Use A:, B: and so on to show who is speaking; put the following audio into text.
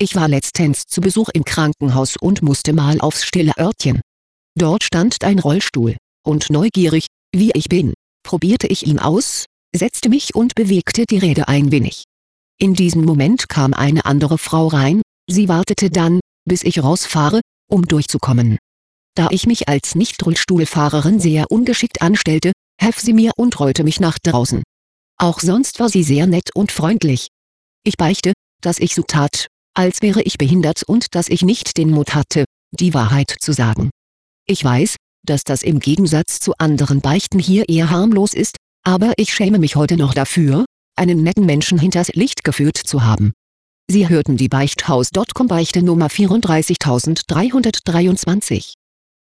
A: Ich war letztens zu Besuch im Krankenhaus und musste mal aufs stille Örtchen. Dort stand ein Rollstuhl, und neugierig, wie ich bin, probierte ich ihn aus, setzte mich und bewegte die Räder ein wenig. In diesem Moment kam eine andere Frau rein, sie wartete dann, bis ich rausfahre, um durchzukommen. Da ich mich als Nicht-Rollstuhlfahrerin sehr ungeschickt anstellte, half sie mir und rollte mich nach draußen. Auch sonst war sie sehr nett und freundlich. Ich beichte, dass ich so tat, als wäre ich behindert und dass ich nicht den Mut hatte, die Wahrheit zu sagen. Ich weiß, dass das im Gegensatz zu anderen Beichten hier eher harmlos ist, aber ich schäme mich heute noch dafür, einen netten Menschen hinters Licht geführt zu haben. Sie hörten die Beichthaus.com Beichte Nummer 34323.